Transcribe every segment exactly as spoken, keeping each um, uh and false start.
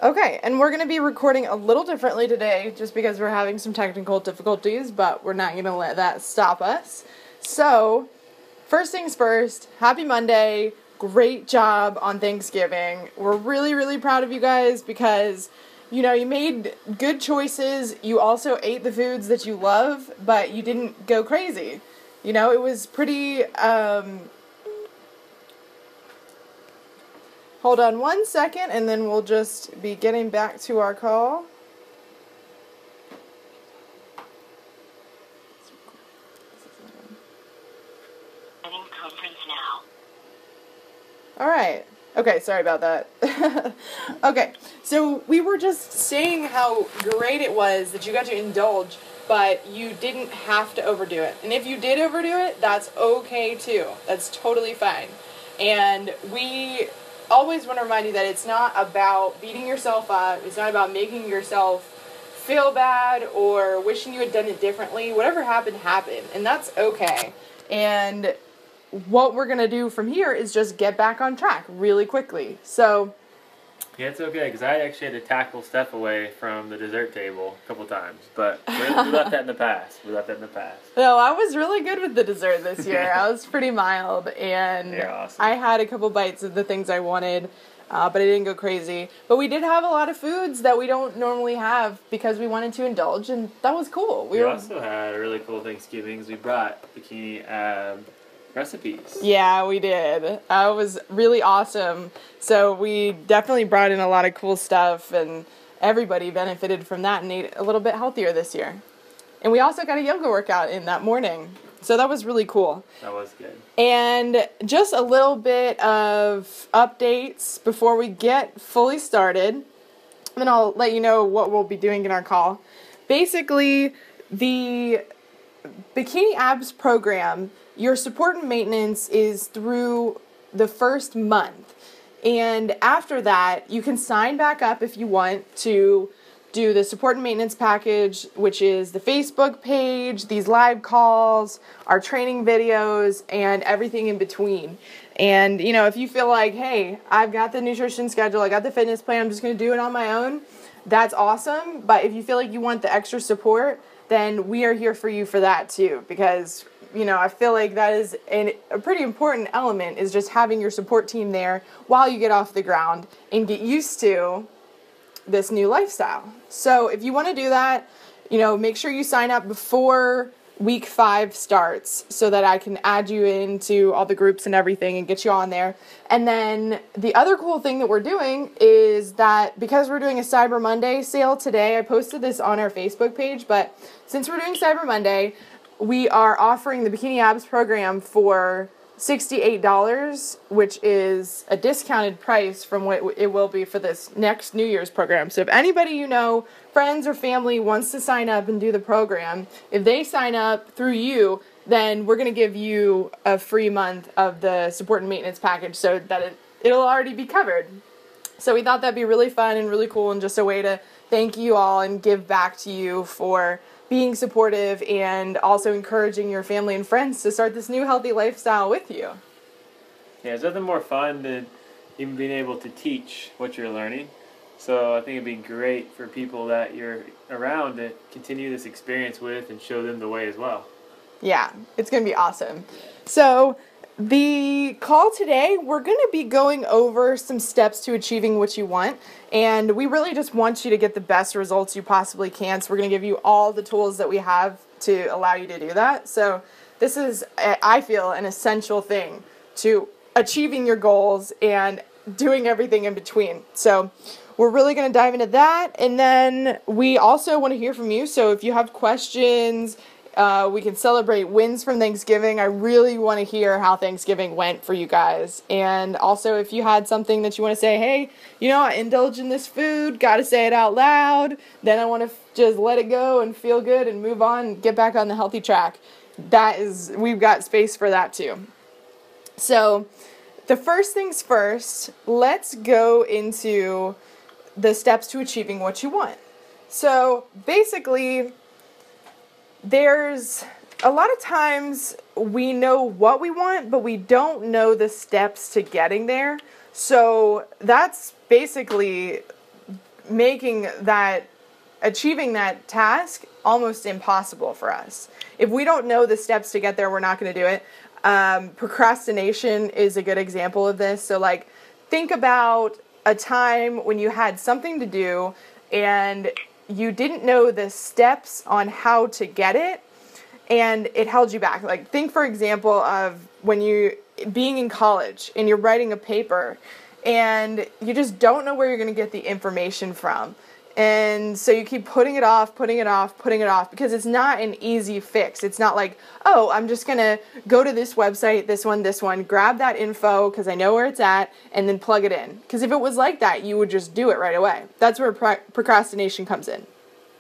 Okay, and we're going to be recording a little differently today just because we're having some technical difficulties, but we're not going to let that stop us. So, first things first, happy Monday. Great job on Thanksgiving. We're really, really proud of you guys because, you know, you made good choices. You also ate the foods that you love, but you didn't go crazy. You know, it was pretty, um... Hold on one second, and then we'll just be getting back to our call. Conference now. All right. Okay, sorry about that. Okay, so we were just saying how great it was that you got to indulge, but you didn't have to overdo it. And if you did overdo it, that's okay too. That's totally fine. And we always want to remind you that it's not about beating yourself up. It's not about making yourself feel bad or wishing you had done it differently. Whatever happened, happened. And that's okay. And what we're going to do from here is just get back on track really quickly. So, yeah, it's okay, because I actually had to tackle Steph away from the dessert table a couple times. But we we left that in the past. We left that in the past. No, I was really good with the dessert this year. I was pretty mild, and You're awesome. I had a couple bites of the things I wanted, uh, but I didn't go crazy. But we did have a lot of foods that we don't normally have because we wanted to indulge, and that was cool. We, We, were, also had a really cool Thanksgivings. We brought Bikini Ab recipes. Yeah, we did. Uh, it was really awesome. So we definitely brought in a lot of cool stuff, and everybody benefited from that and ate a little bit healthier this year. And we also got a yoga workout in that morning. So that was really cool. That was good. And just a little bit of updates before we get fully started. Then I'll let you know what we'll be doing in our call. Basically, the Bikini Abs program, your support and maintenance is through the first month. And after that, you can sign back up if you want to do the support and maintenance package, which is the Facebook page, these live calls, our training videos, and everything in between. And, you know, if you feel like, hey, I've got the nutrition schedule, I got the fitness plan, I'm just going to do it on my own, that's awesome. But if you feel like you want the extra support, then we are here for you for that too, because, you know, I feel like that is an, a pretty important element, is just having your support team there while you get off the ground and get used to this new lifestyle. So if you want to do that, you know, make sure you sign up before week five starts so that I can add you into all the groups and everything and get you on there. And then the other cool thing that we're doing is that because we're doing a Cyber Monday sale today, I posted this on our Facebook page, but since we're doing Cyber Monday, we are offering the Bikini Abs program for sixty-eight dollars, which is a discounted price from what it will be for this next New Year's program. So if anybody you know, friends or family, wants to sign up and do the program, if they sign up through you, then we're going to give you a free month of the support and maintenance package so that it, it'll already be covered. So we thought that'd be really fun and really cool, and just a way to thank you all and give back to you for being supportive and also encouraging your family and friends to start this new healthy lifestyle with you. Yeah, there's nothing more fun than even being able to teach what you're learning. So I think it'd be great for people that you're around to continue this experience with and show them the way as well. Yeah, it's going to be awesome. So the call today, we're going to be going over some steps to achieving what you want, and we really just want you to get the best results you possibly can, so we're going to give you all the tools that we have to allow you to do that. So this is, I feel, an essential thing to achieving your goals and doing everything in between. So we're really going to dive into that, and then we also want to hear from you. So if you have questions, Uh, we can celebrate wins from Thanksgiving. I really want to hear how Thanksgiving went for you guys. And also, if you had something that you want to say, hey, you know, I indulge in this food, got to say it out loud, then I want to f- just let it go and feel good and move on and get back on the healthy track. That is, we've got space for that too. So, the first things first, let's go into the steps to achieving what you want. So, basically, there's a lot of times we know what we want, but we don't know the steps to getting there. So that's basically making that, achieving that task almost impossible for us. If we don't know the steps to get there, we're not going to do it. Um, procrastination is a good example of this. So like, think about a time when you had something to do and you didn't know the steps on how to get it, and it held you back. Like, think, for example, of when you being in college and you're writing a paper and you just don't know where you're going to get the information from. And so you keep putting it off, putting it off, putting it off, because it's not an easy fix. It's not like, oh, I'm just going to go to this website, this one, this one, grab that info because I know where it's at, and then plug it in. Because if it was like that, you would just do it right away. That's where pro- procrastination comes in.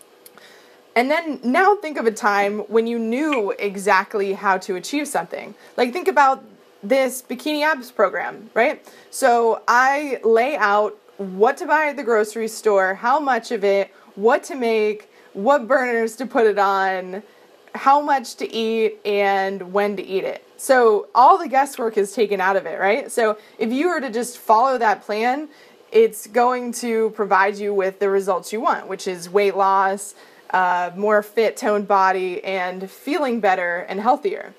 And then now think of a time when you knew exactly how to achieve something. Like, think about this Bikini Abs program, right? So I lay out what to buy at the grocery store, how much of it, what to make, what burners to put it on, how much to eat, and when to eat it. So all the guesswork is taken out of it, right? So if you were to just follow that plan, it's going to provide you with the results you want, which is weight loss, uh, more fit, toned body, and feeling better and healthier.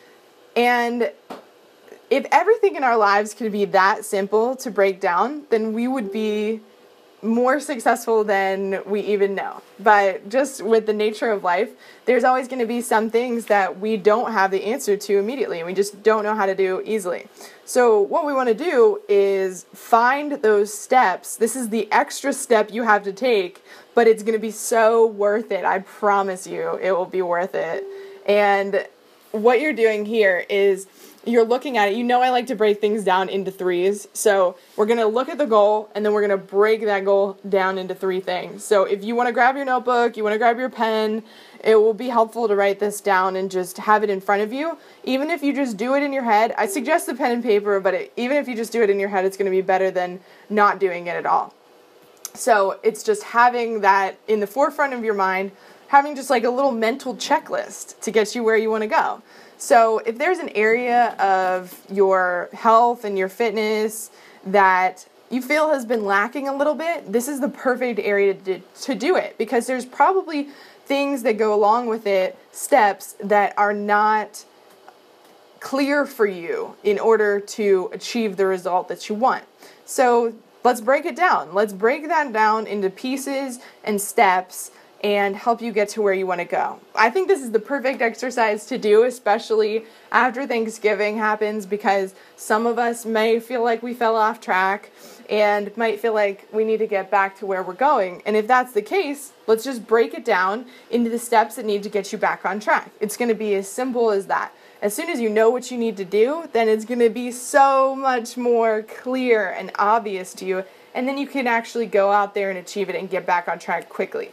And if everything in our lives could be that simple to break down, then we would be more successful than we even know. But just with the nature of life, there's always going to be some things that we don't have the answer to immediately, and we just don't know how to do easily. So what we want to do is find those steps. This is the extra step you have to take, but it's going to be so worth it. I promise you it will be worth it. And what you're doing here is you're looking at it. You know, I like to break things down into threes. So we're going to look at the goal, and then we're going to break that goal down into three things. So if you want to grab your notebook, you want to grab your pen, it will be helpful to write this down and just have it in front of you. Even if you just do it in your head, I suggest the pen and paper, but it, even if you just do it in your head, it's going to be better than not doing it at all. So it's just having that in the forefront of your mind, having just like a little mental checklist to get you where you want to go. So if there's an area of your health and your fitness that you feel has been lacking a little bit, this is the perfect area to, to do it, because there's probably things that go along with it, steps that are not clear for you in order to achieve the result that you want. So let's break it down. Let's break that down into pieces and steps and help you get to where you want to go. I think this is the perfect exercise to do, especially after Thanksgiving happens, because some of us may feel like we fell off track and might feel like we need to get back to where we're going. And if that's the case, let's just break it down into the steps that need to get you back on track. It's going to be as simple as that. As soon as you know what you need to do, then it's going to be so much more clear and obvious to you, and then you can actually go out there and achieve it and get back on track quickly.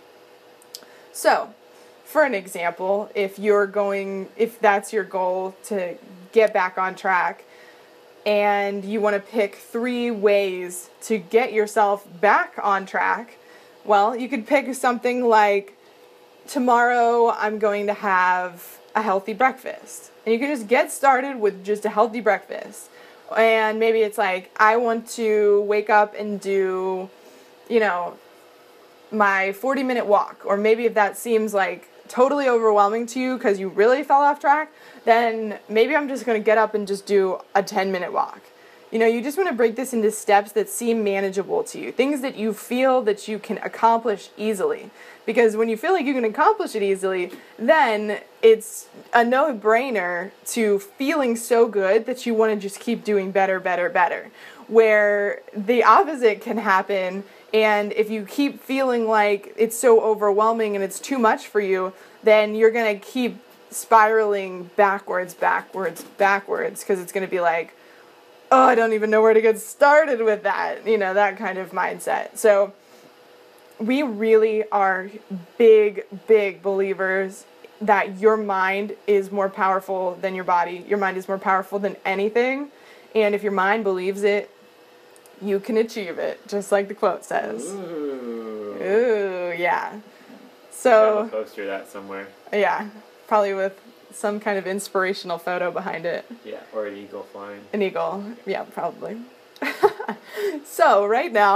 So, for an example, if you're going, if that's your goal to get back on track, and you want to pick three ways to get yourself back on track, well, you could pick something like, tomorrow I'm going to have a healthy breakfast. And you can just get started with just a healthy breakfast. And maybe it's like, I want to wake up and do, you know, my forty minute walk. Or maybe if that seems like totally overwhelming to you because you really fell off track, then maybe I'm just going to get up and just do a ten minute walk. You know, you just want to break this into steps that seem manageable to you, things that you feel that you can accomplish easily. Because when you feel like you can accomplish it easily, then it's a no-brainer to feeling so good that you want to just keep doing better, better, better. Where the opposite can happen, and if you keep feeling like it's so overwhelming and it's too much for you, then you're going to keep spiraling backwards, backwards, backwards, because it's going to be like, oh, I don't even know where to get started with that, you know, that kind of mindset. So we really are big, big believers that your mind is more powerful than your body. Your mind is more powerful than anything. And if your mind believes it, you can achieve it, just like the quote says. Ooh. Ooh, yeah. So, I'll poster that somewhere. Yeah, probably with some kind of inspirational photo behind it. Yeah, or an eagle flying. An eagle, yeah, probably. So right now,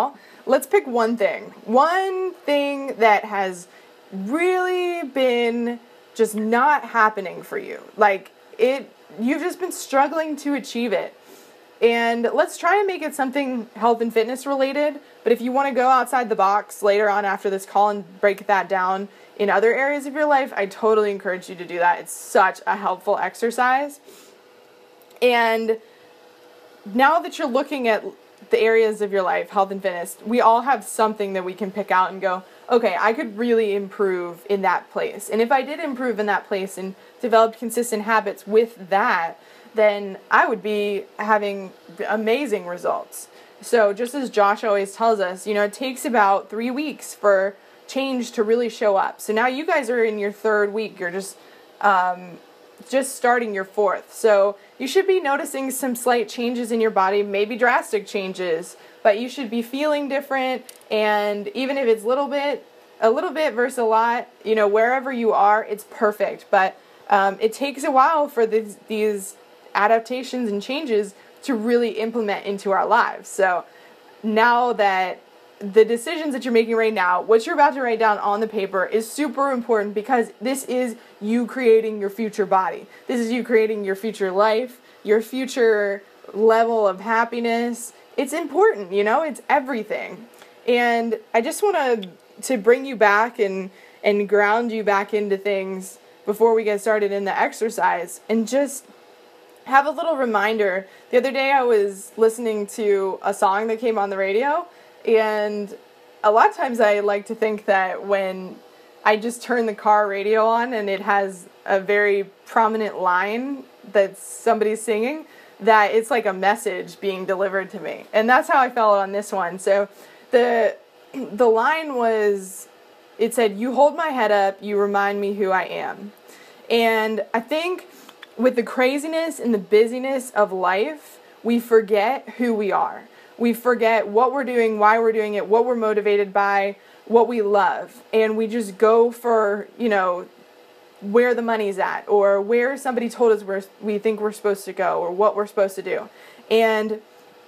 let's pick one thing. One thing that has really been just not happening for you. Like, it, you've just been struggling to achieve it. And let's try and make it something health and fitness related. But if you want to go outside the box later on after this call and break that down in other areas of your life, I totally encourage you to do that. It's such a helpful exercise. And now that you're looking at the areas of your life, health and fitness, we all have something that we can pick out and go, okay, I could really improve in that place. And if I did improve in that place and developed consistent habits with that, then I would be having amazing results. So just as Josh always tells us, you know, it takes about three weeks for change to really show up. So now you guys are in your third week. You're just um, just starting your fourth. So you should be noticing some slight changes in your body, maybe drastic changes, but you should be feeling different. And even if it's little bit, a little bit versus a lot, you know, wherever you are, it's perfect. But um, it takes a while for these, these adaptations and changes to really implement into our lives. So now that the decisions that you're making right now, what you're about to write down on the paper is super important, because this is you creating your future body. This is you creating your future life, your future level of happiness. It's important, you know, it's everything. And I just want to to bring you back and and ground you back into things before we get started in the exercise, and just have a little reminder. The other day I was listening to a song that came on the radio, and a lot of times I like to think that when I just turn the car radio on and it has a very prominent line that somebody's singing, that it's like a message being delivered to me. And that's how I felt on this one. So the the line was, it said, "You hold my head up, you remind me who I am." And I think with the craziness and the busyness of life, we forget who we are. We forget what we're doing, why we're doing it, what we're motivated by, what we love. And we just go for, you know, where the money's at, or where somebody told us we're, we think we're supposed to go, or what we're supposed to do. And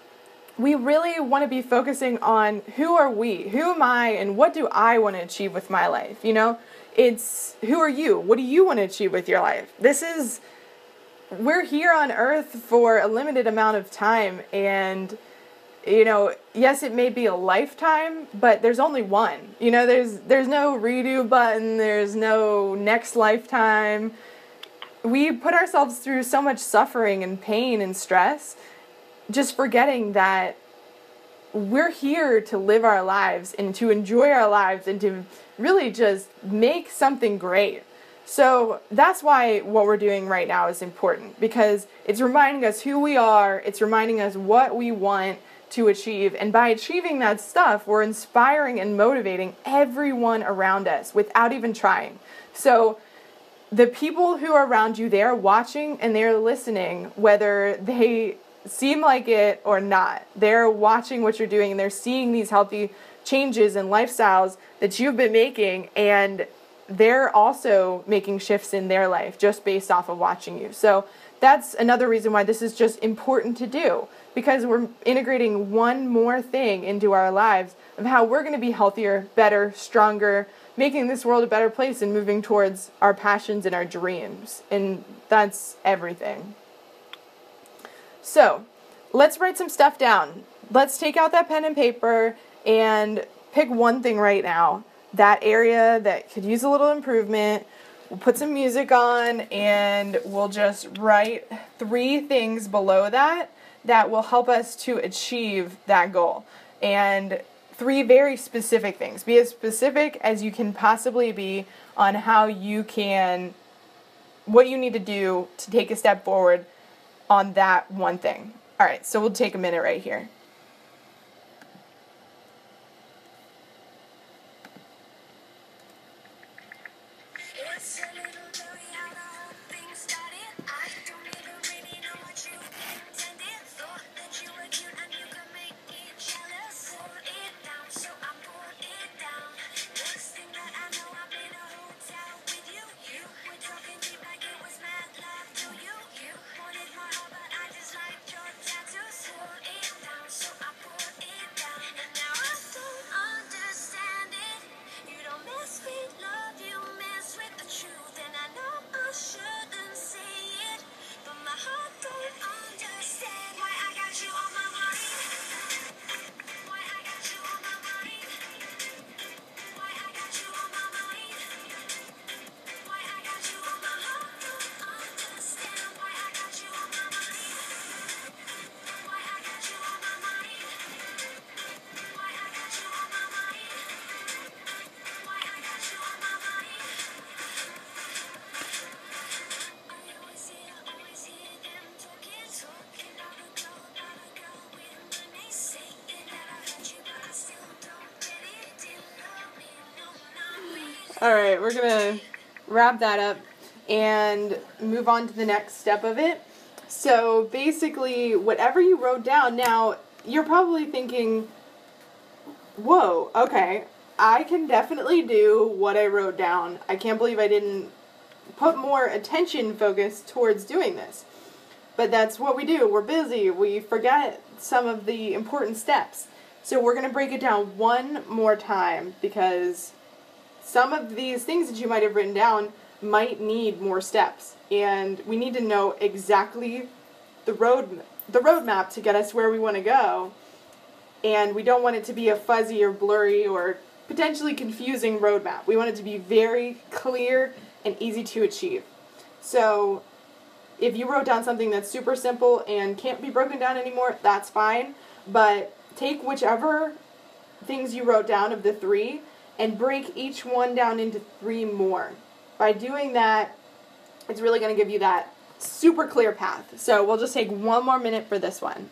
we really want to be focusing on who are we, who am I, and what do I want to achieve with my life? You know, it's who are you? What do you want to achieve with your life? This is, we're here on earth for a limited amount of time, and you know, yes, it may be a lifetime, but there's only one. You know, there's there's no redo button, there's no next lifetime. We put ourselves through so much suffering and pain and stress, just forgetting that we're here to live our lives and to enjoy our lives and to really just make something great. So that's why what we're doing right now is important, because it's reminding us who we are, it's reminding us what we want to achieve, and by achieving that stuff, we're inspiring and motivating everyone around us without even trying. So the people who are around you, they're watching and they're listening, whether they seem like it or not. They're watching what you're doing, and they're seeing these healthy changes and lifestyles that you've been making, and they're also making shifts in their life just based off of watching you. So that's another reason why this is just important to do, because we're integrating one more thing into our lives of how we're going to be healthier, better, stronger, making this world a better place and moving towards our passions and our dreams. And that's everything. So let's write some stuff down. Let's take out that pen and paper and pick one thing right now, that area that could use a little improvement. We'll put some music on, and we'll just write three things below that that will help us to achieve that goal. And three very specific things. Be as specific as you can possibly be on how you can, what you need to do to take a step forward on that one thing. All right, so we'll take a minute right here. All right, we're going to wrap that up and move on to the next step of it. So basically, whatever you wrote down, now you're probably thinking, whoa, okay, I can definitely do what I wrote down. I can't believe I didn't put more attention focus towards doing this. But that's what we do. We're busy. We forget some of the important steps. So we're going to break it down one more time because some of these things that you might have written down might need more steps. And we need to know exactly the road the roadmap to get us where we want to go. And we don't want it to be a fuzzy or blurry or potentially confusing roadmap. We want it to be very clear and easy to achieve. So if you wrote down something that's super simple and can't be broken down anymore, that's fine. But take whichever things you wrote down of the three and break each one down into three more. By doing that, it's really going to give you that super clear path. So we'll just take one more minute for this one.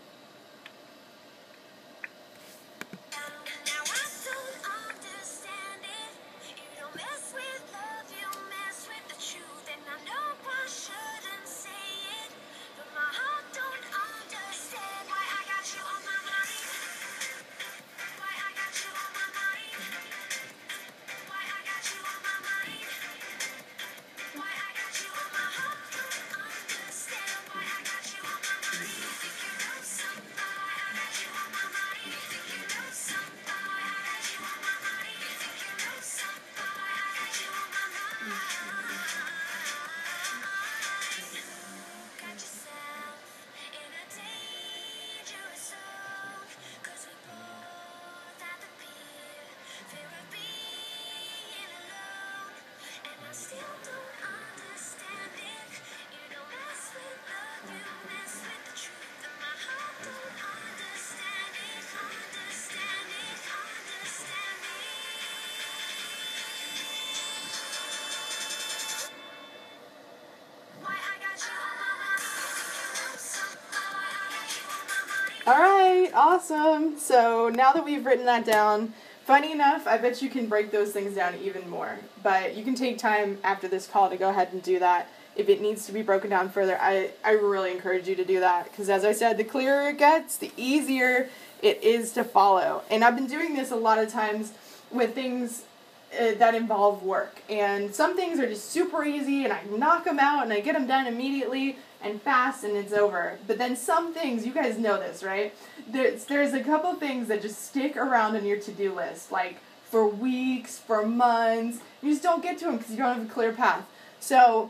Alright, awesome. So now that we've written that down, funny enough, I bet you can break those things down even more. But you can take time after this call to go ahead and do that. If it needs to be broken down further, I, I really encourage you to do that. Because as I said, the clearer it gets, the easier it is to follow. And I've been doing this a lot of times with things uh, that involve work. And some things are just super easy and I knock them out and I get them done immediately and fast and it's over. But then some things, you guys know this, right? There's, there's a couple things that just stick around on your to-do list, like for weeks, for months. You just don't get to them because you don't have a clear path. So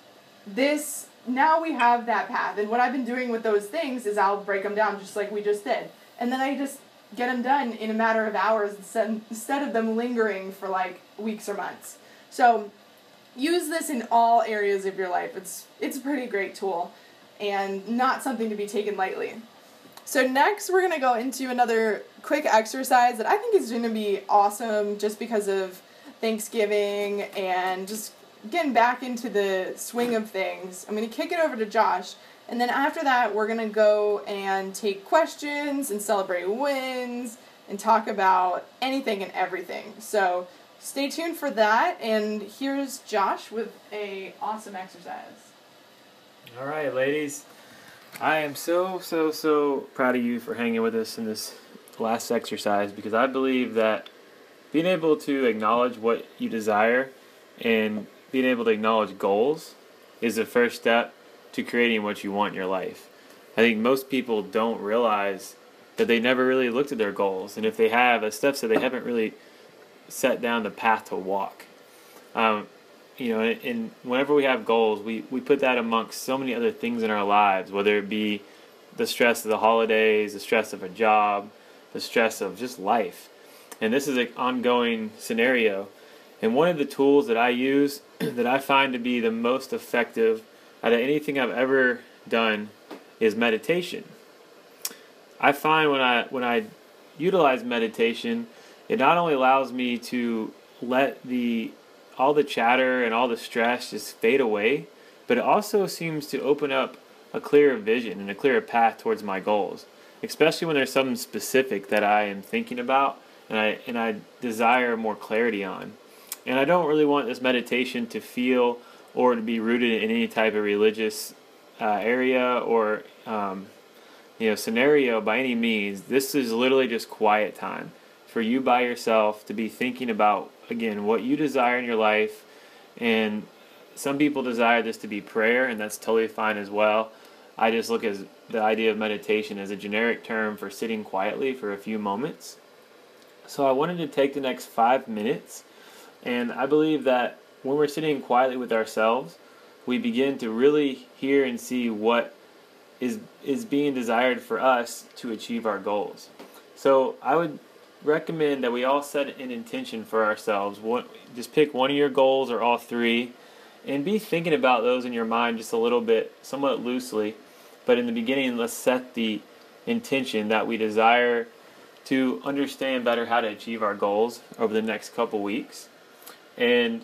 this, now we have that path. And what I've been doing with those things is I'll break them down just like we just did. And then I just get them done in a matter of hours instead, instead of them lingering for like weeks or months. So use this in all areas of your life. It's it's a pretty great tool and not something to be taken lightly. So next we're going to go into another quick exercise that I think is going to be awesome just because of Thanksgiving and just getting back into the swing of things. I'm going to kick it over to Josh, and then after that we're going to go and take questions and celebrate wins and talk about anything and everything. So stay tuned for that, and here's Josh with a awesome exercise. All right, ladies. I am so, so, so proud of you for hanging with us in this last exercise because I believe that being able to acknowledge what you desire and being able to acknowledge goals is the first step to creating what you want in your life. I think most people don't realize that they never really looked at their goals, and if they have, as Steph said, they haven't really set down the path to walk. Um, you know, and, and whenever we have goals, we, we put that amongst so many other things in our lives, whether it be the stress of the holidays, the stress of a job, the stress of just life. And this is an ongoing scenario. And one of the tools that I use that I find to be the most effective out of anything I've ever done is meditation. I find when I when I utilize meditation, it not only allows me to let the all the chatter and all the stress just fade away, but it also seems to open up a clearer vision and a clearer path towards my goals, especially when there's something specific that I am thinking about and I and I desire more clarity on. And I don't really want this meditation to feel or to be rooted in any type of religious uh, area or um, you know scenario by any means. This is literally just quiet time for you by yourself to be thinking about, again, what you desire in your life. And some people desire this to be prayer, and that's totally fine as well. I just look at the idea of meditation as a generic term for sitting quietly for a few moments. So I wanted to take the next five minutes, and I believe that when we're sitting quietly with ourselves, we begin to really hear and see what is is being desired for us to achieve our goals. So I would recommend that we all set an intention for ourselves. One, just pick one of your goals or all three, and be thinking about those in your mind just a little bit, somewhat loosely. But in the beginning, let's set the intention that we desire to understand better how to achieve our goals over the next couple weeks. And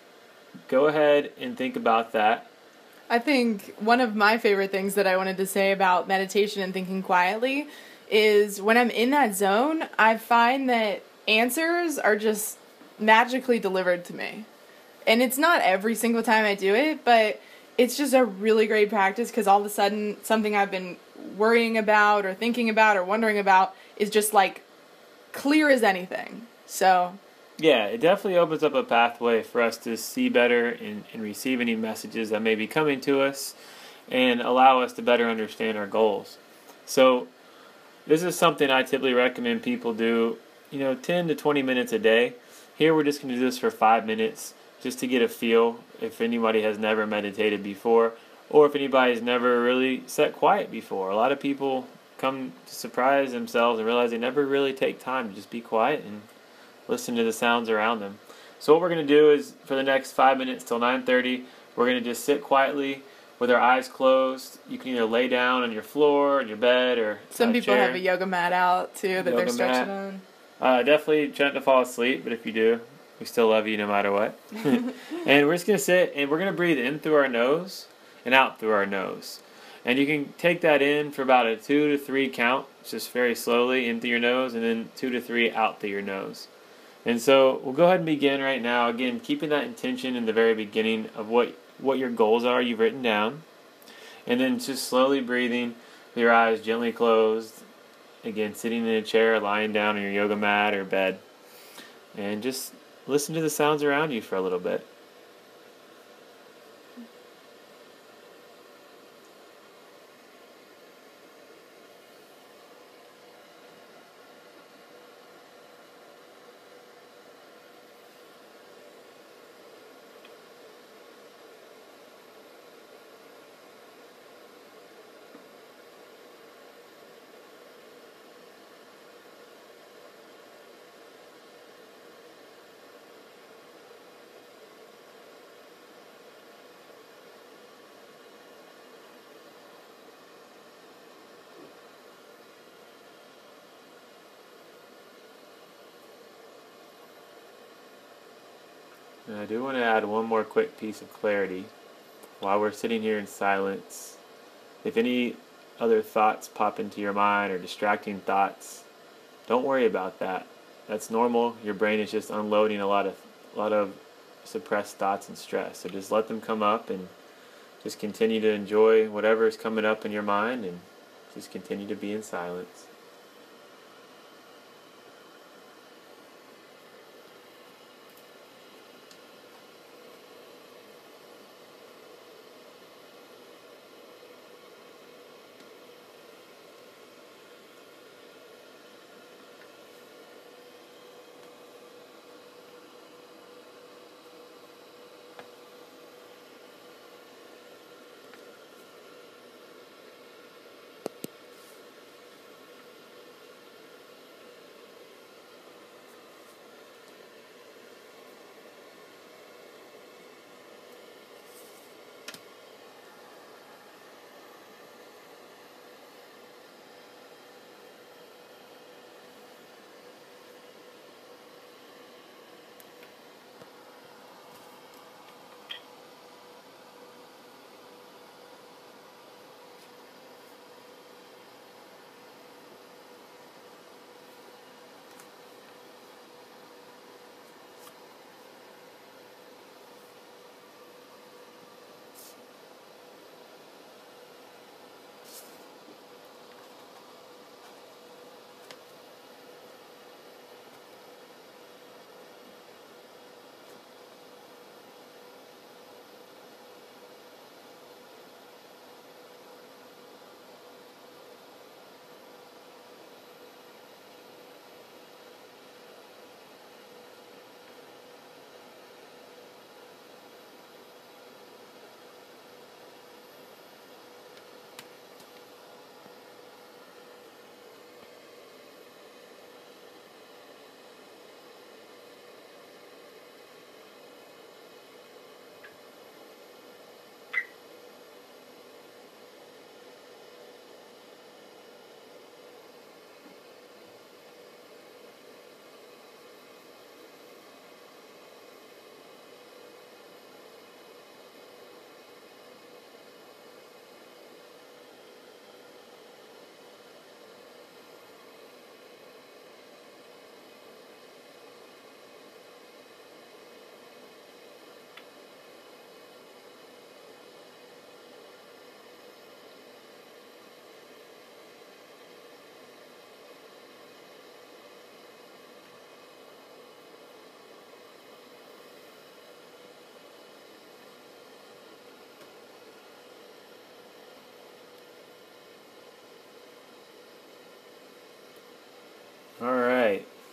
go ahead and think about that. I think one of my favorite things that I wanted to say about meditation and thinking quietly is when I'm in that zone, I find that answers are just magically delivered to me. And it's not every single time I do it, but it's just a really great practice because all of a sudden something I've been worrying about or thinking about or wondering about is just like clear as anything. So yeah, it definitely opens up a pathway for us to see better and, and receive any messages that may be coming to us and allow us to better understand our goals. So this is something I typically recommend people do, you know, ten to twenty minutes a day. Here we're just going to do this for five minutes just to get a feel if anybody has never meditated before or if anybody's never really sat quiet before. A lot of people come to surprise themselves and realize they never really take time to just be quiet and listen to the sounds around them. So what we're going to do is for the next five minutes till nine thirty, we're going to just sit quietly with our eyes closed. You can either lay down on your floor, on your bed, or some on a people chair. have a yoga mat out too that Yoga they're stretching mat. on. Uh, definitely try not to fall asleep, but if you do, we still love you no matter what. And we're just going to sit and we're going to breathe in through our nose and out through our nose. And you can take that in for about a two to three count, just very slowly in through your nose, and then two to three out through your nose. And so we'll go ahead and begin right now. Again, keeping that intention in the very beginning of what, what your goals are you've written down. And then just slowly breathing with your eyes gently closed. Again, sitting in a chair, lying down on your yoga mat or bed. And just listen to the sounds around you for a little bit. And I do want to add one more quick piece of clarity. While we're sitting here in silence, if any other thoughts pop into your mind or distracting thoughts, don't worry about that. That's normal. Your brain is just unloading a lot of a lot of suppressed thoughts and stress. So just let them come up and just continue to enjoy whatever is coming up in your mind and just continue to be in silence.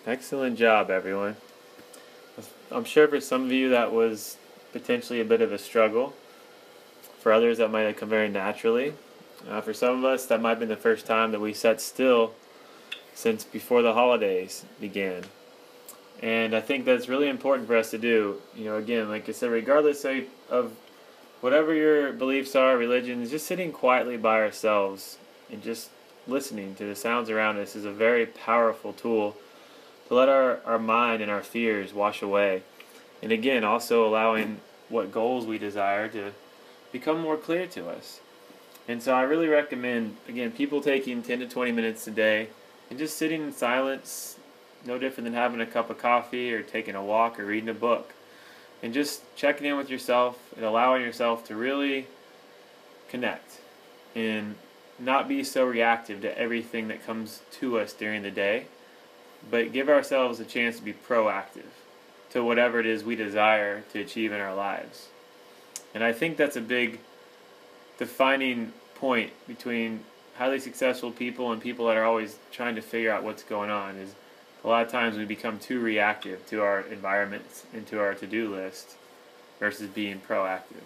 Excellent job, everyone. I'm sure for some of you that was potentially a bit of a struggle. For others, that might have come very naturally. Uh, for some of us, that might have been the first time that we sat still since before the holidays began. And I think that's really important for us to do. You know, again, like I said, regardless of, of whatever your beliefs are, religions, just sitting quietly by ourselves and just listening to the sounds around us is a very powerful tool to let our, our mind and our fears wash away. And again, also allowing what goals we desire to become more clear to us. And so I really recommend, again, people taking ten to twenty minutes a day and just sitting in silence, no different than having a cup of coffee or taking a walk or reading a book. And just checking in with yourself and allowing yourself to really connect and not be so reactive to everything that comes to us during the day, but give ourselves a chance to be proactive to whatever it is we desire to achieve in our lives. And I think that's a big defining point between highly successful people and people that are always trying to figure out what's going on is a lot of times we become too reactive to our environments and to our to-do list versus being proactive.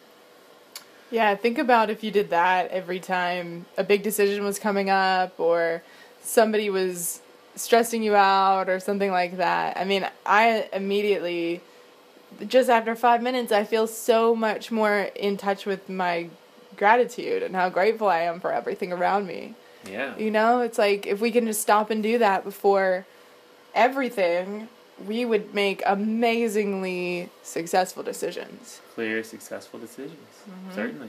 Yeah, think about if you did that every time a big decision was coming up or somebody was stressing you out or something like that. I mean, I immediately, just after five minutes, I feel so much more in touch with my gratitude and how grateful I am for everything around me. Yeah. You know, it's like if we can just stop and do that before everything, we would make amazingly successful decisions. Clear, successful decisions. Mm-hmm. Certainly.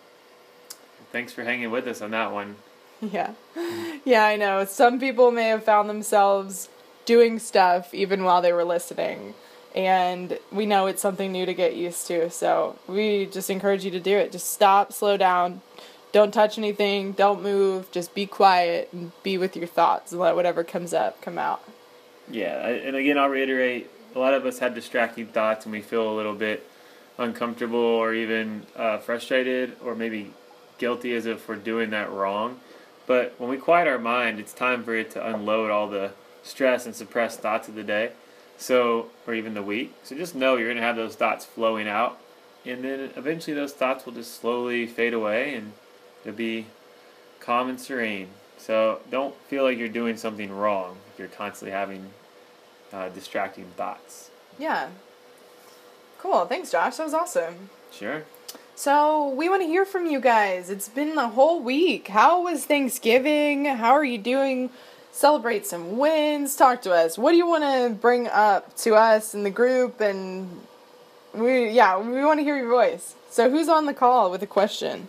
Thanks for hanging with us on that one. Yeah. Yeah, I know. Some people may have found themselves doing stuff even while they were listening. And we know it's something new to get used to. So we just encourage you to do it. Just stop, slow down. Don't touch anything. Don't move. Just be quiet and be with your thoughts and let whatever comes up come out. Yeah, and again, I'll reiterate, a lot of us have distracting thoughts and we feel a little bit uncomfortable or even uh, frustrated or maybe guilty as if we're doing that wrong. But when we quiet our mind, it's time for it to unload all the stress and suppressed thoughts of the day, so or even the week. So just know you're going to have those thoughts flowing out, and then eventually those thoughts will just slowly fade away and it'll be calm and serene. So don't feel like you're doing something wrong if you're constantly having uh, distracting thoughts. Yeah. Cool. Thanks, Josh. That was awesome. Sure. So we want to hear from you guys. It's been a whole week. How was Thanksgiving? How are you doing? Celebrate some wins. Talk to us. What do you want to bring up to us in the group? And we, yeah, we want to hear your voice. So who's on the call with a question?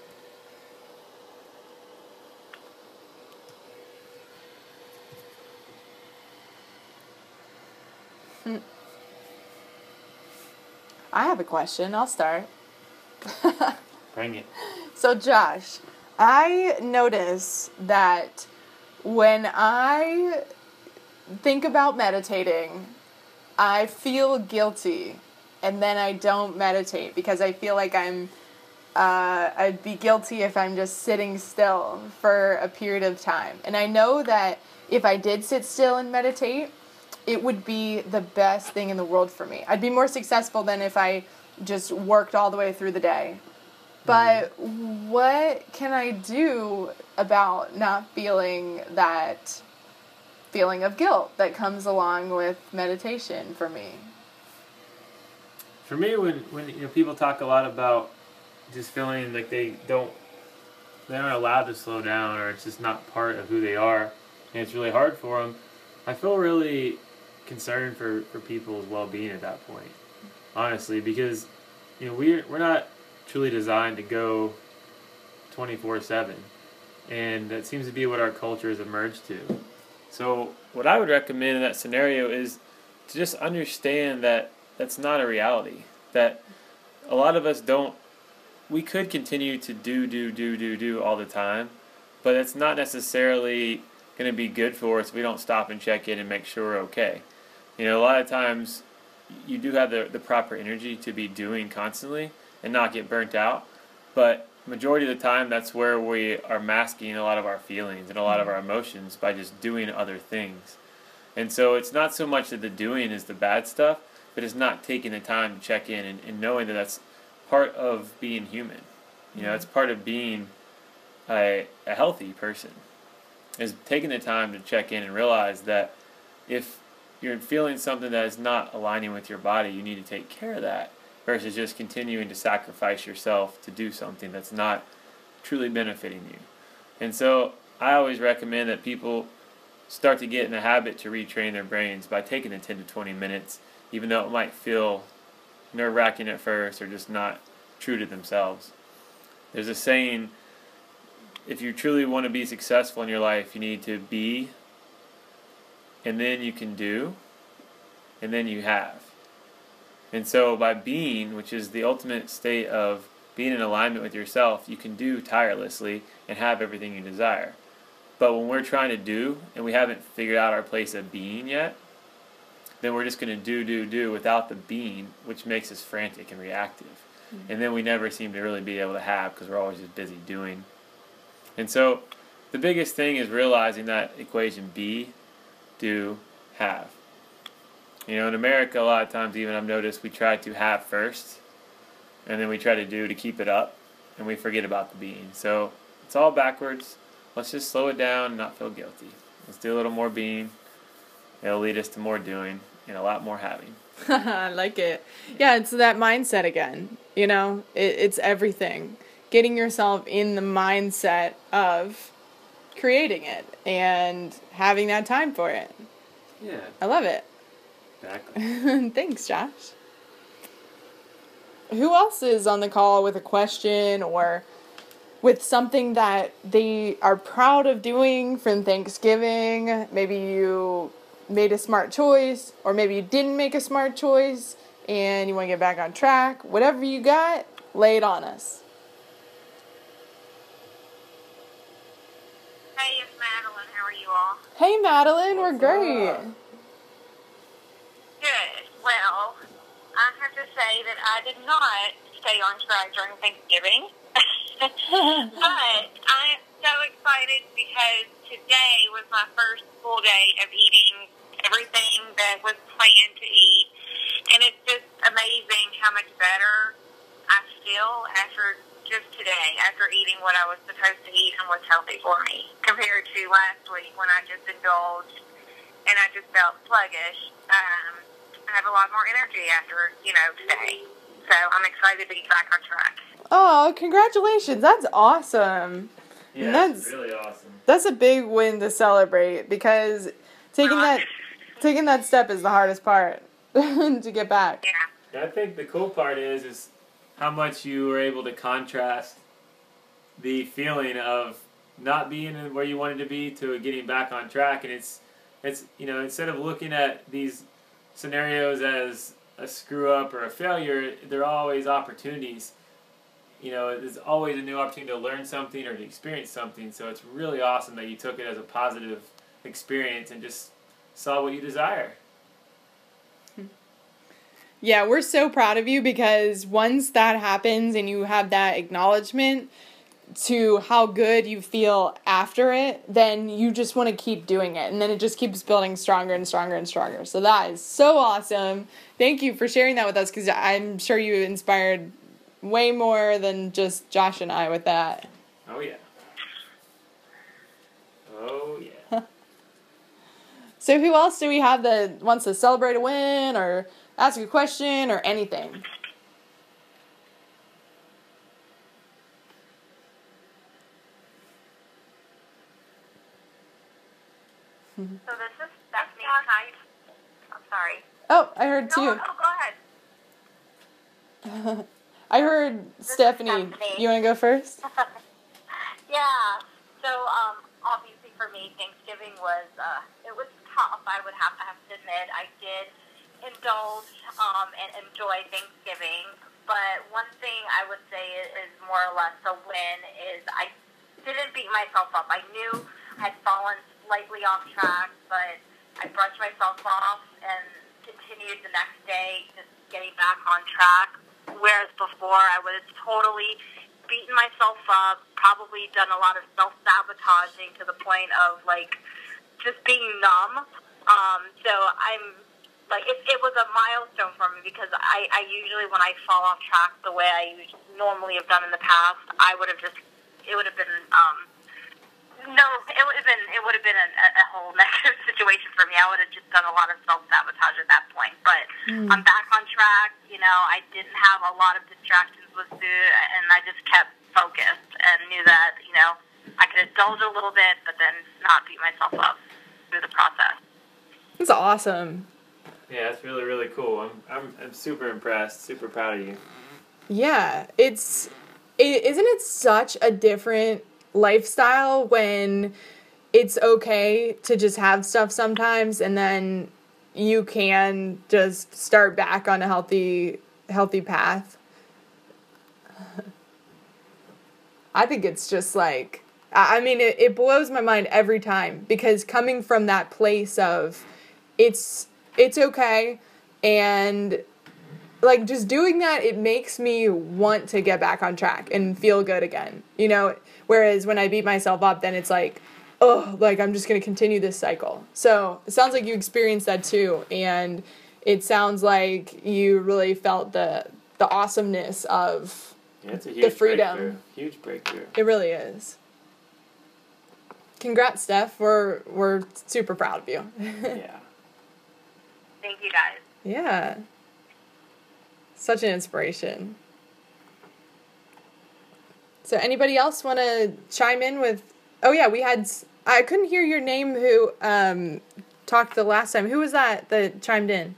Hmm. I have a question. I'll start. Bring it. So, Josh, I notice that when I think about meditating, I feel guilty, and then I don't meditate because I feel like I'm, uh, I'd be guilty if I'm just sitting still for a period of time. And I know that if I did sit still and meditate, it would be the best thing in the world for me. I'd be more successful than if I just worked all the way through the day. But what can I do about not feeling that feeling of guilt that comes along with meditation for me? For me, when, when you know people talk a lot about just feeling like they don't, they aren't allowed to slow down, or it's just not part of who they are, and it's really hard for them, I feel really concerned for, for people's well-being at that point, honestly, because you know we're we're not truly designed to go twenty-four seven, and that seems to be what our culture has emerged to. So what I would recommend in that scenario is to just understand that that's not a reality, that a lot of us don't, we could continue to do, do, do, do, do all the time, but it's not necessarily going to be good for us if we don't stop and check in and make sure we're okay. You know, a lot of times you do have the, the proper energy to be doing constantly and not get burnt out, but majority of the time that's where we are masking a lot of our feelings and a lot of our emotions by just doing other things. And so it's not so much that the doing is the bad stuff, but it's not taking the time to check in and, and knowing that that's part of being human. You know, it's part of being a, a healthy person, is taking the time to check in and realize that if you're feeling something that is not aligning with your body, you need to take care of that versus just continuing to sacrifice yourself to do something that's not truly benefiting you. And so I always recommend that people start to get in the habit to retrain their brains by taking the ten to twenty minutes, even though it might feel nerve-wracking at first or just not true to themselves. There's a saying, if you truly want to be successful in your life, you need to be, and then you can do, and then you have. And so by being, which is the ultimate state of being in alignment with yourself, you can do tirelessly and have everything you desire. But when we're trying to do, and we haven't figured out our place of being yet, then we're just going to do, do, do without the being, which makes us frantic and reactive. Mm-hmm. And then we never seem to really be able to have because we're always just busy doing. And so the biggest thing is realizing that equation be, do, have. You know, in America, a lot of times even I've noticed we try to have first, and then we try to do to keep it up, and we forget about the being. So it's all backwards. Let's just slow it down and not feel guilty. Let's do a little more being. It'll lead us to more doing and a lot more having. I like it. Yeah, it's that mindset again. You know, it, it's everything. Getting yourself in the mindset of creating it and having that time for it. Yeah. I love it. Exactly. Thanks, Josh. Who else is on the call with a question or with something that they are proud of doing from Thanksgiving? Maybe you made a smart choice, or maybe you didn't make a smart choice and you want to get back on track. Whatever you got, lay it on us. Hey, it's Madeline. How are you all? Hey, Madeline, we're What's great. up? Good. Well, I have to say that I did not stay on track during Thanksgiving. But I'm so excited because today was my first full day of eating everything that was planned to eat. And it's just amazing how much better I feel after just today, after eating what I was supposed to eat and what's healthy for me, compared to last week when I just indulged and I just felt sluggish. Um, I have a lot more energy after, you know, today. So I'm excited to get back on track. Oh, congratulations. That's awesome. Yeah, That's- it's really awesome. That's a big win to celebrate because taking that taking that step is the hardest part to get back. Yeah. I think the cool part is is how much you were able to contrast the feeling of not being in where you wanted to be to getting back on track. And it's it's you know, instead of looking at these scenarios as a screw up or a failure, they're always opportunities. You know, there's always a new opportunity to learn something or to experience something. So it's really awesome that you took it as a positive experience and just saw what you desire. Yeah, we're so proud of you because once that happens and you have that acknowledgement to how good you feel after it, then you just want to keep doing it. And then it just keeps building stronger and stronger and stronger. So that is so awesome. Thank you for sharing that with us because I'm sure you inspired way more than just Josh and I with that. Oh, yeah. Oh, yeah. So who else do we have that wants to celebrate a win or ask a question or anything? So this is Stephanie. Hi. I'm sorry. Oh, I heard No, two. no, go ahead. I heard This is Stephanie. Stephanie. You want to go first? Yeah. So, um, obviously for me, Thanksgiving was, uh, it was tough. I would have, I have to admit, I did indulge, um, and enjoy Thanksgiving. But one thing I would say is more or less a win is I didn't beat myself up. I knew I had fallen slightly off track, but I brushed myself off and continued the next day, just getting back on track. Whereas before, I would have totally beaten myself up, probably done a lot of self-sabotaging to the point of, like, just being numb. Um, so I'm, like, it, it was a milestone for me because I, I usually, when I fall off track the way I usually, normally have done in the past, I would have just, it would have been, um, no, it would have been, it would have been a, a whole negative situation for me. I would have just done a lot of self-sabotage at that point. But mm. I'm back on track. You know, I didn't have a lot of distractions with food, and I just kept focused and knew that, you know, I could indulge a little bit, but then not beat myself up through the process. That's awesome. Yeah, that's really, really cool. I'm, I'm, I'm super impressed, super proud of you. Yeah, it's, it, isn't it such a different lifestyle when it's okay to just have stuff sometimes, and then you can just start back on a healthy, healthy path. I think it's just like, I mean, it, it blows my mind every time, because coming from that place of it's, it's okay, and like just doing that, it makes me want to get back on track and feel good again, you know, whereas when I beat myself up, then it's like, oh, like I'm just going to continue this cycle. So it sounds like you experienced that too, and it sounds like you really felt the the awesomeness of yeah, it's a huge the freedom. Breakthrough. Huge breakthrough. It really is. Congrats, Steph. We're we're super proud of you. Yeah. Thank you, guys. Yeah. Such an inspiration. So anybody else want to chime in with, oh yeah, we had, I couldn't hear your name who um, talked the last time. Who was that that chimed in?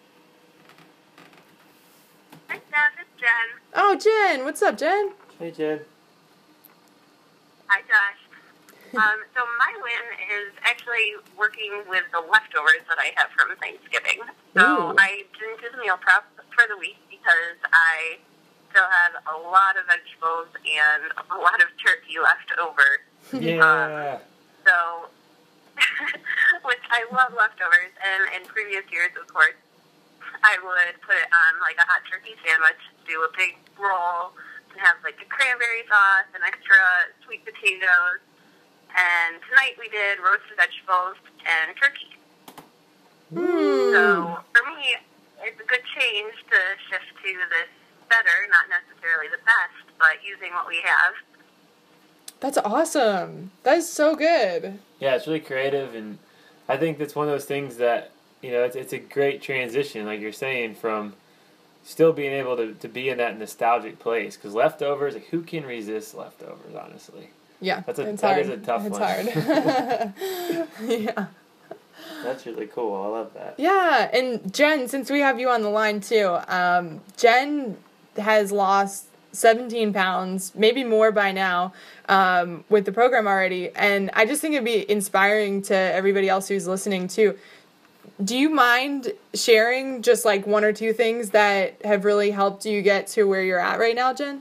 Hi, Steph. It's Jen. Oh, Jen. What's up, Jen? Hey, Jen. Hi, Josh. Um, so my win is actually working with the leftovers that I have from Thanksgiving. So Ooh. I didn't do the meal prep for the week because I still had a lot of vegetables and a lot of turkey left over. Yeah. Um, so, which I love leftovers, and in previous years, of course, I would put it on like a hot turkey sandwich, do a big roll, and have like the cranberry sauce and extra sweet potatoes. And tonight we did roasted vegetables and turkey. Mm. So for me, it's a good change to shift to this better, not necessarily the best, but using what we have. That's awesome. That is so good. Yeah, it's really creative, and I think that's one of those things that, you know, it's, it's a great transition, like you're saying, from still being able to, to be in that nostalgic place. Because leftovers, like, who can resist leftovers, honestly? Yeah, that's a, it's that hard. is a tough it's one. It's hard. Yeah. That's really cool. I love that. Yeah, and Jen, since we have you on the line too, um, Jen has lost seventeen pounds, maybe more by now, um, with the program already. And I just think it'd be inspiring to everybody else who's listening too. Do you mind sharing just like one or two things that have really helped you get to where you're at right now, Jen?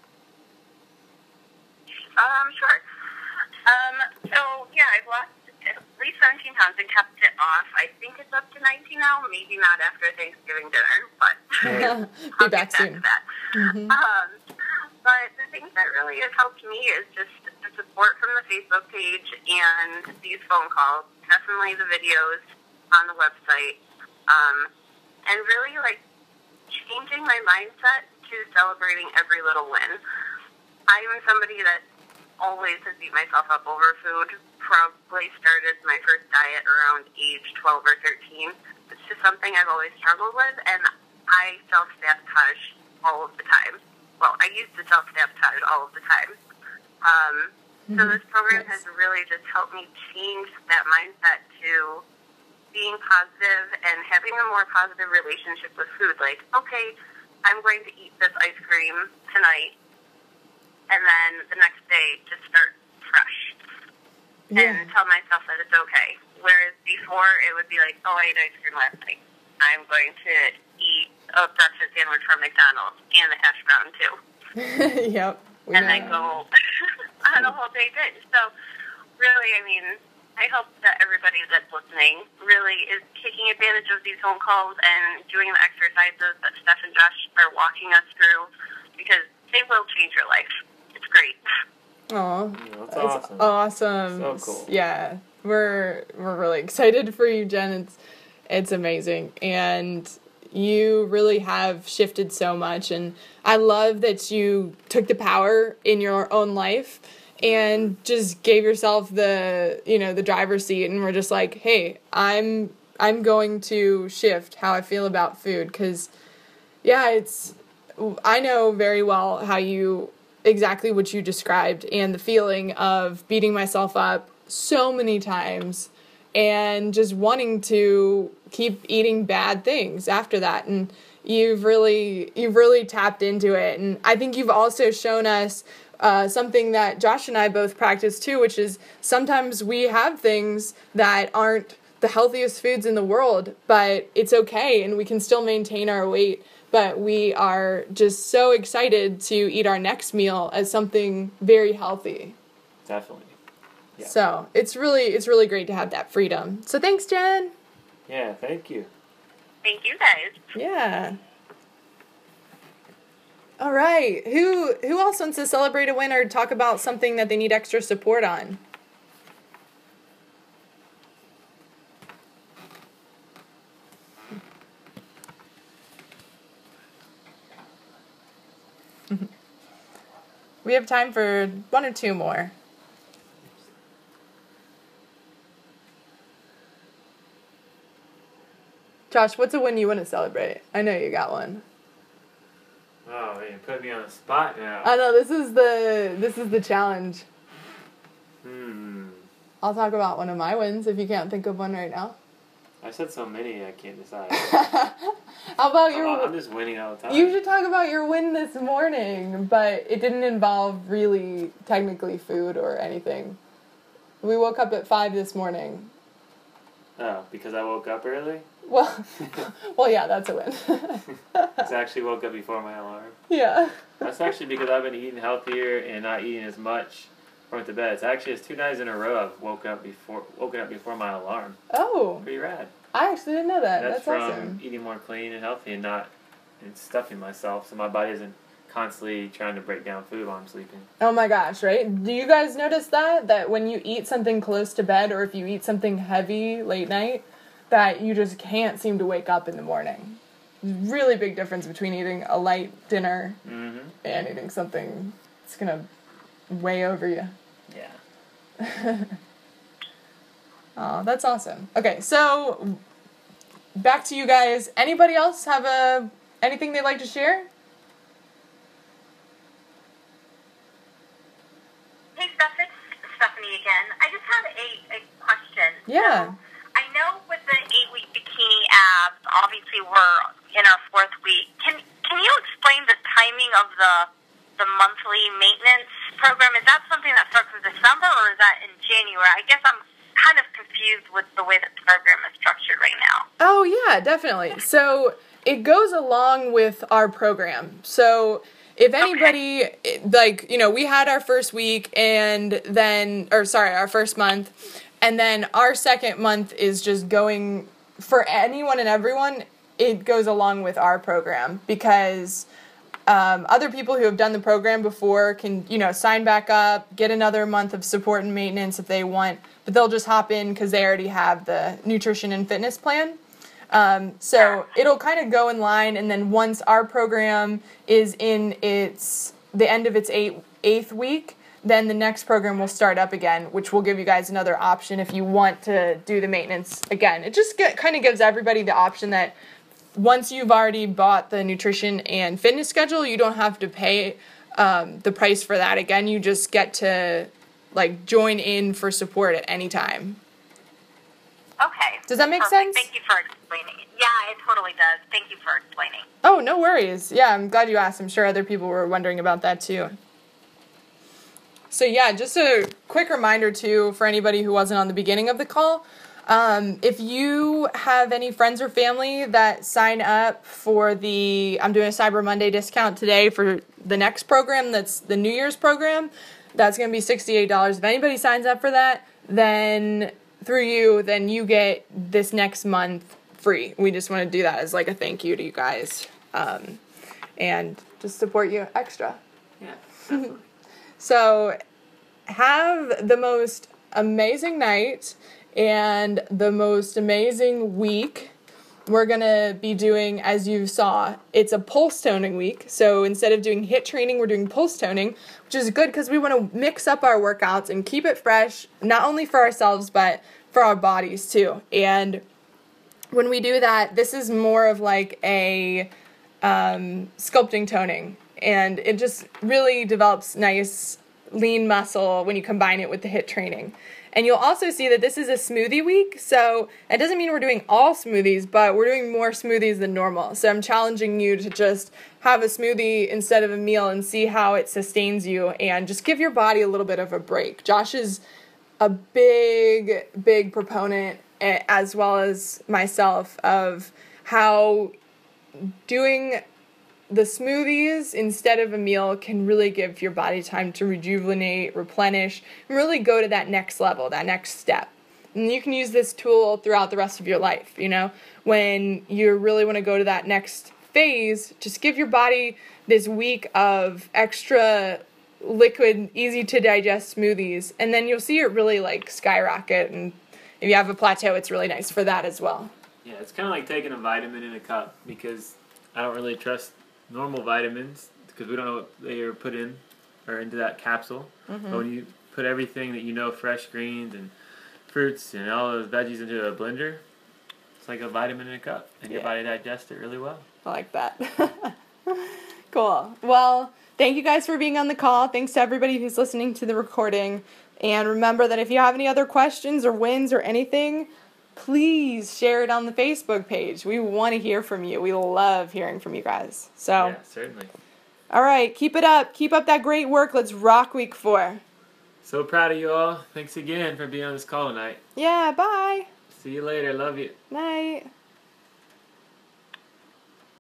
Um, sure. Um, so, yeah, I've lost at least seventeen pounds and kept it off. I think it's up to nineteen now, maybe not after Thanksgiving dinner, but Yeah. I'll Be back get back soon. to that. Mm-hmm. Um, but the thing that really has helped me is just the support from the Facebook page and these phone calls, definitely the videos on the website, um, and really, like, changing my mindset to celebrating every little win. I'm somebody that always has beat myself up over food. Probably started my first diet around age twelve or thirteen. It's just something I've always struggled with, and I self-sabotage all of the time. Well, I used to self-sabotage all of the time. Um, mm-hmm. So this program yes. has really just helped me change that mindset to being positive and having a more positive relationship with food. Like, okay, I'm going to eat this ice cream tonight, and then the next day just start fresh. Yeah. And tell myself that it's okay. Whereas before, it would be like, oh, I ate ice cream last night. I'm going to eat a breakfast sandwich from McDonald's and a hash brown, too. Yep. And then go on a whole day binge. So, really, I mean, I hope that everybody that's listening really is taking advantage of these phone calls and doing the exercises that Steph and Josh are walking us through, because they will change your life. It's great. Aw, that's that's awesome. awesome. So cool. Yeah, we're we're really excited for you, Jen. It's it's amazing, and you really have shifted so much, and I love that you took the power in your own life and just gave yourself the, you know, the driver's seat, and we're just like, hey, I'm I'm going to shift how I feel about food, because yeah, it's I know very well how you exactly what you described, and the feeling of beating myself up so many times and just wanting to keep eating bad things after that. And you've really you've really tapped into it, and I think you've also shown us uh, something that Josh and I both practice too, which is sometimes we have things that aren't the healthiest foods in the world, but it's okay and we can still maintain our weight. But we are just so excited to eat our next meal as something very healthy. Definitely. Yeah. So it's really it's really great to have that freedom. So thanks, Jen. Yeah, thank you. Thank you guys. Yeah. All right. Who who else wants to celebrate a win or talk about something that they need extra support on? We have time for one or two more. Josh, what's a win you want to celebrate? I know you got one. Oh, man, you put me on the spot now. I know, this is the this is the challenge. Hmm. I'll talk about one of my wins if you can't think of one right now. I said so many, I can't decide. How about your... I'm just winning all the time. You should talk about your win this morning, but it didn't involve really technically food or anything. We woke up at five this morning. Oh, because I woke up early? Well, well, yeah, that's a win. I actually woke up before my alarm. Yeah. That's actually because I've been eating healthier and not eating as much. Went to bed. It's actually it's two nights in a row I've woke up before woken up before my alarm. Oh. Pretty rad. I actually didn't know that. That's, That's from awesome. eating more clean and healthy and not and stuffing myself, so my body isn't constantly trying to break down food while I'm sleeping. Oh my gosh, right? Do you guys notice that? That when you eat something close to bed or if you eat something heavy late night, that you just can't seem to wake up in the morning. Really big difference between eating a light dinner Mm-hmm. and eating something that's going to weigh over you. Yeah. Oh, that's awesome. Okay, so back to you guys. Anybody else have a anything they'd like to share? Hey, Steph, it's Stephanie again. I just had a, a question. Yeah. So, I know with the eight-week bikini abs, obviously we're in our fourth week. Can can you explain the timing of the the monthly maintenance program? Is that something that starts in December or is that in January? I guess I'm kind of confused with the way that the program is structured right now. Oh, yeah, definitely. So it goes along with our program. So if anybody, okay. like, you know, we had our first week and then, or sorry, our first month, and then our second month is just going, for anyone and everyone, it goes along with our program because um, other people who have done the program before can, you know, sign back up, get another month of support and maintenance if they want, but they'll just hop in because they already have the nutrition and fitness plan. Um, so it'll kind of go in line, and then once our program is in its the end of its eight, eighth week, then the next program will start up again, which will give you guys another option if you want to do the maintenance again. It just get, kind of gives everybody the option that once you've already bought the nutrition and fitness schedule, you don't have to pay um, the price for that again. You just get to like join in for support at any time. Okay. Does that make Perfect. sense? Thank you for explaining it. Yeah, it totally does. Thank you for explaining. Oh, no worries. Yeah, I'm glad you asked. I'm sure other people were wondering about that too. So yeah, just a quick reminder too for anybody who wasn't on the beginning of the call. Um, if you have any friends or family that sign up for the, I'm doing a Cyber Monday discount today for the next program, that's the New Year's program, that's going to be sixty-eight dollars. If anybody signs up for that, then through you, then you get this next month free. We just want to do that as like a thank you to you guys, um, and just support you extra. Yeah. So have the most amazing night and the most amazing week. We're going to be doing, as you saw, it's a pulse toning week. So instead of doing HIIT training, we're doing pulse toning, which is good because we want to mix up our workouts and keep it fresh, not only for ourselves, but for our bodies too. And when we do that, this is more of like a um, sculpting toning. And it just really develops nice lean muscle when you combine it with the HIIT training. And you'll also see that this is a smoothie week, so it doesn't mean we're doing all smoothies, but we're doing more smoothies than normal. So I'm challenging you to just have a smoothie instead of a meal and see how it sustains you and just give your body a little bit of a break. Josh is a big, big proponent, as well as myself, of how doing the smoothies instead of a meal can really give your body time to rejuvenate, replenish, and really go to that next level, that next step. And you can use this tool throughout the rest of your life, you know? When you really want to go to that next phase, just give your body this week of extra liquid, easy to digest smoothies, and then you'll see it really like skyrocket. And if you have a plateau, it's really nice for that as well. Yeah, it's kind of like taking a vitamin in a cup, because I don't really trust normal vitamins because we don't know what they are put in or into that capsule. Mm-hmm. But when you put everything that you know, fresh greens and fruits and all those veggies into a blender, it's like a vitamin in a cup, and yeah. your body digests it really well. I like that. Cool. Well, thank you guys for being on the call. Thanks to everybody who's listening to the recording. And remember that if you have any other questions or wins or anything, please share it on the Facebook page. We want to hear from you. We love hearing from you guys. So, yeah, certainly. All right, keep it up. Keep up that great work. Let's rock week four. So proud of you all. Thanks again for being on this call tonight. Yeah, bye. See you later. Love you. Night.